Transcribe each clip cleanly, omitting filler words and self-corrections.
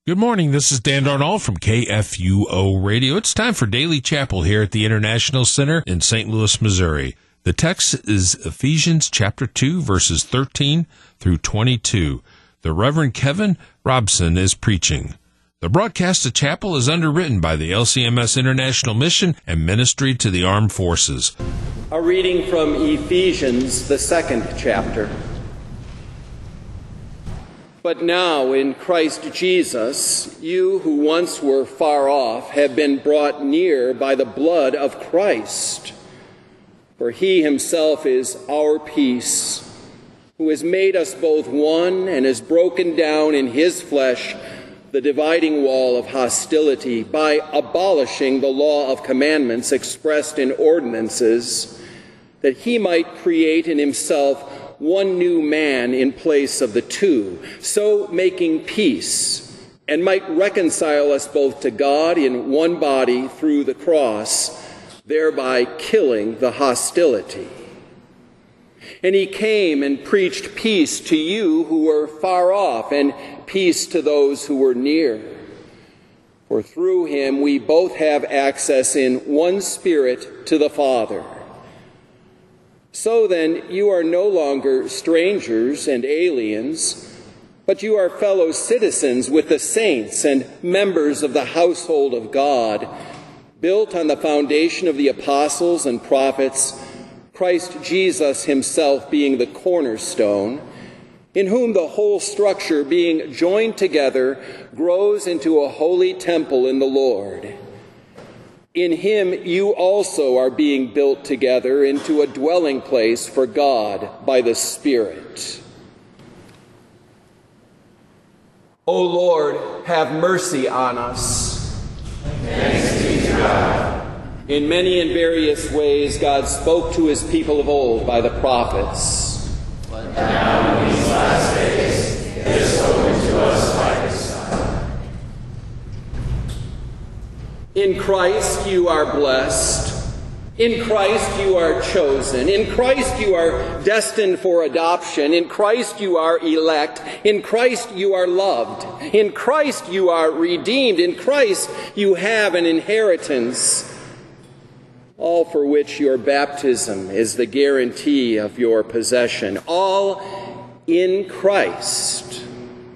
Good morning. This is Dan Darnall from KFUO Radio. It's time for Daily Chapel here at the International Center in St. Louis, Missouri. The text is Ephesians chapter 2, verses 13 through 22. The Reverend Kevin Robson is preaching. The broadcast of chapel is underwritten by the LCMS International Mission and Ministry to the Armed Forces. A reading from Ephesians, the 2nd chapter. But now, in Christ Jesus, you who once were far off have been brought near by the blood of Christ. For he himself is our peace, who has made us both one and has broken down in his flesh the dividing wall of hostility by abolishing the law of commandments expressed in ordinances, that he might create in himself one new man in place of the two, so making peace, and might reconcile us both to God in one body through the cross, thereby killing the hostility. And he came and preached peace to you who were far off, and peace to those who were near. For through him we both have access in one Spirit to the Father. So then, you are no longer strangers and aliens, but you are fellow citizens with the saints and members of the household of God, built on the foundation of the apostles and prophets, Christ Jesus himself being the cornerstone, in whom the whole structure, being joined together, grows into a holy temple in the Lord. In him you also are being built together into a dwelling place for God by the Spirit. O Lord, have mercy on us. Thanks be to God. In many and various ways God spoke to his people of old by the prophets. But now in these last days he has spoken to us by his Son. In Christ you are blessed. In Christ you are chosen. In Christ you are destined for adoption. In Christ you are elect. In Christ you are loved. In Christ you are redeemed. In Christ you have an inheritance. All for which your baptism is the guarantee of your possession. All in Christ.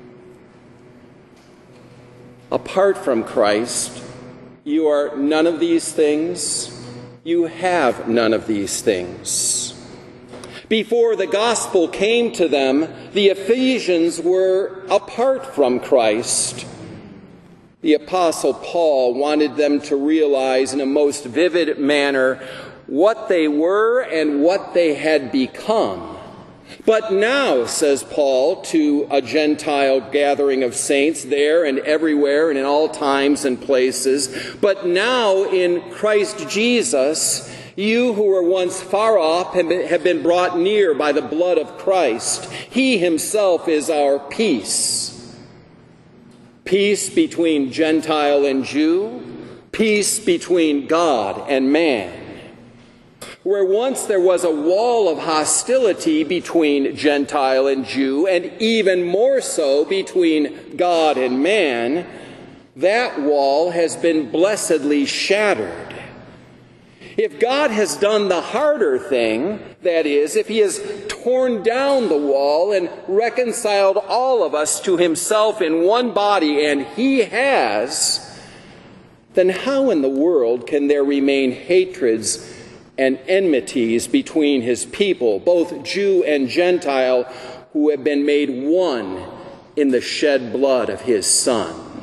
Apart from Christ, you are none of these things. You have none of these things. Before the gospel came to them, the Ephesians were apart from Christ. The Apostle Paul wanted them to realize in a most vivid manner what they were and what they had become. But now, says Paul to a Gentile gathering of saints there and everywhere and in all times and places, but now in Christ Jesus, you who were once far off have been brought near by the blood of Christ. He himself is our peace. Peace between Gentile and Jew, peace between God and man. Where once there was a wall of hostility between Gentile and Jew, and even more so between God and man, that wall has been blessedly shattered. If God has done the harder thing, that is, if he has torn down the wall and reconciled all of us to himself in one body, and he has, then how in the world can there remain hatreds and enmities between his people, both Jew and Gentile, who have been made one in the shed blood of his Son?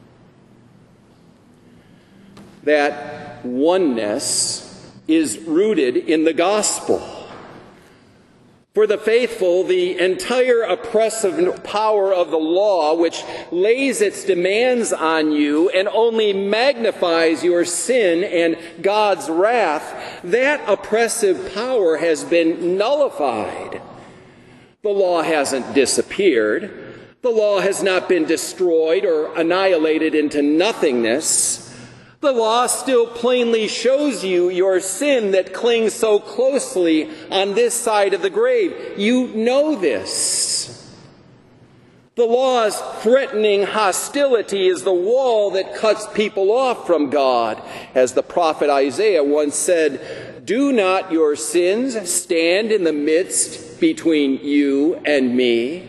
That oneness is rooted in the gospel. For the faithful, the entire oppressive power of the law, which lays its demands on you and only magnifies your sin and God's wrath, that oppressive power has been nullified. The law hasn't disappeared. The law has not been destroyed or annihilated into nothingness. The law still plainly shows you your sin that clings so closely on this side of the grave. You know this. The law's threatening hostility is the wall that cuts people off from God. As the prophet Isaiah once said, "Do not your sins stand in the midst between you and me?"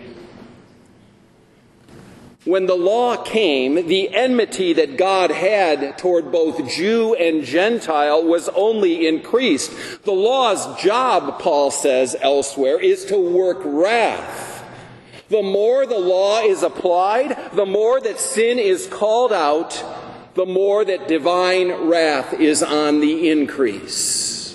When the law came, the enmity that God had toward both Jew and Gentile was only increased. The law's job, Paul says elsewhere, is to work wrath. The more the law is applied, the more that sin is called out, the more that divine wrath is on the increase.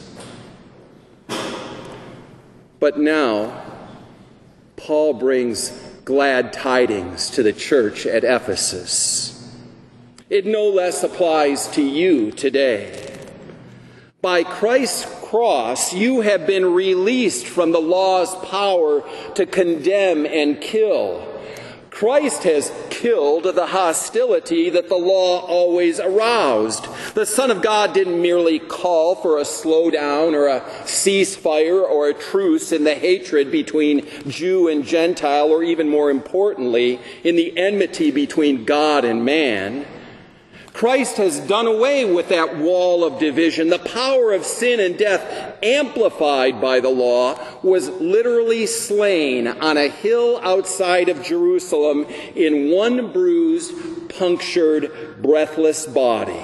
But now, Paul brings glad tidings to the church at Ephesus. It no less applies to you today. By Christ's cross, you have been released from the law's power to condemn and kill. Christ has killed the hostility that the law always aroused. The Son of God didn't merely call for a slowdown or a ceasefire or a truce in the hatred between Jew and Gentile, or even more importantly, in the enmity between God and man. Christ has done away with that wall of division. The power of sin and death, amplified by the law, was literally slain on a hill outside of Jerusalem in one bruised, punctured, breathless body.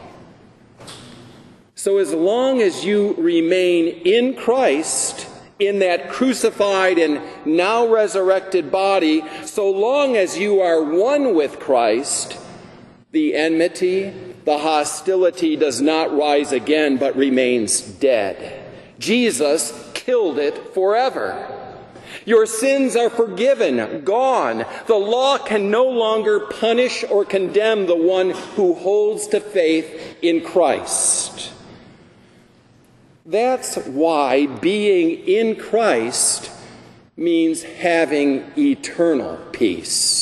So as long as you remain in Christ, in that crucified and now resurrected body, so long as you are one with Christ, the enmity, the hostility does not rise again, but remains dead. Jesus killed it forever. Your sins are forgiven, gone. The law can no longer punish or condemn the one who holds to faith in Christ. That's why being in Christ means having eternal peace.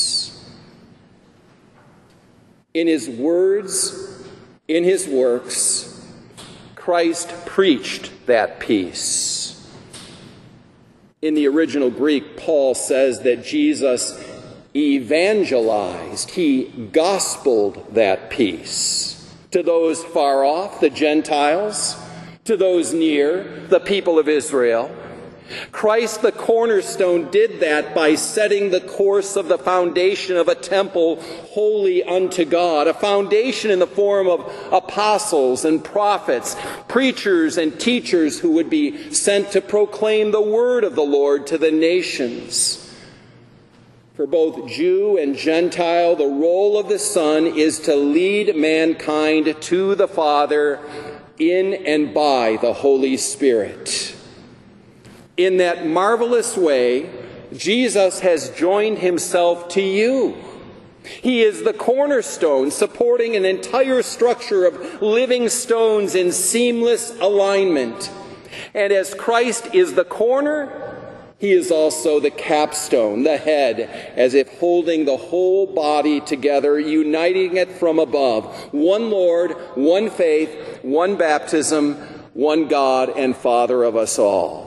In his words, in his works, Christ preached that peace. In the original Greek, Paul says that Jesus evangelized, he gospeled that peace to those far off, the Gentiles, to those near, the people of Israel. Christ, the cornerstone, did that by setting the course of the foundation of a temple holy unto God, a foundation in the form of apostles and prophets, preachers and teachers who would be sent to proclaim the word of the Lord to the nations. For both Jew and Gentile, the role of the Son is to lead mankind to the Father in and by the Holy Spirit. In that marvelous way, Jesus has joined himself to you. He is the cornerstone, supporting an entire structure of living stones in seamless alignment. And as Christ is the corner, he is also the capstone, the head, as if holding the whole body together, uniting it from above. One Lord, one faith, one baptism, one God and Father of us all.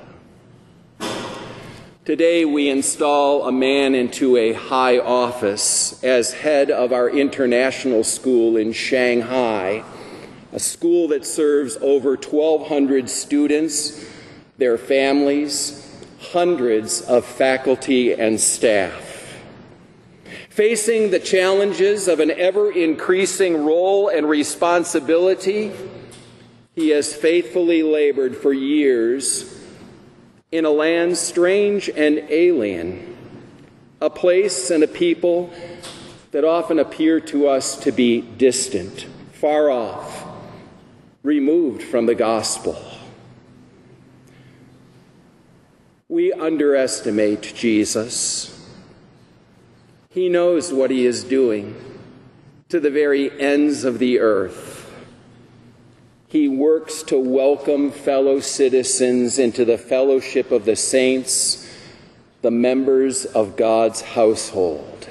Today we install a man into a high office as head of our international school in Shanghai, a school that serves over 1,200 students, their families, hundreds of faculty and staff. Facing the challenges of an ever-increasing role and responsibility, he has faithfully labored for years in a land strange and alien, a place and a people that often appear to us to be distant, far off, removed from the gospel. We underestimate Jesus. He knows what he is doing to the very ends of the earth. He works to welcome fellow citizens into the fellowship of the saints, the members of God's household.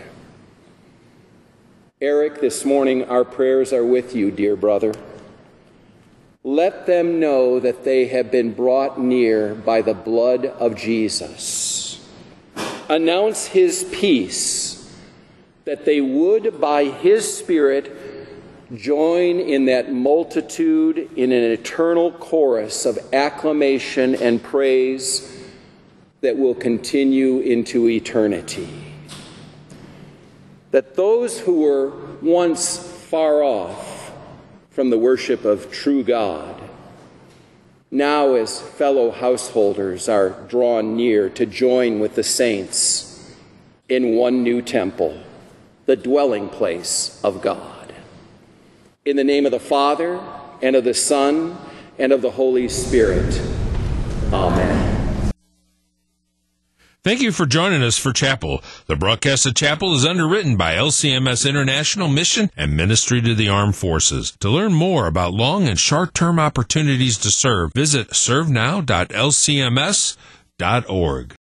Eric, this morning our prayers are with you, dear brother. Let them know that they have been brought near by the blood of Jesus. announce his peace, that they would, by his Spirit, join in that multitude in an eternal chorus of acclamation and praise that will continue into eternity. That those who were once far off from the worship of true God, now as fellow householders are drawn near to join with the saints in one new temple, the dwelling place of God. In the name of the Father, and of the Son, and of the Holy Spirit. Amen. Thank you for joining us for Chapel. The broadcast of Chapel is underwritten by LCMS International Mission and Ministry to the Armed Forces. To learn more about long and short-term opportunities to serve, visit servenow.lcms.org.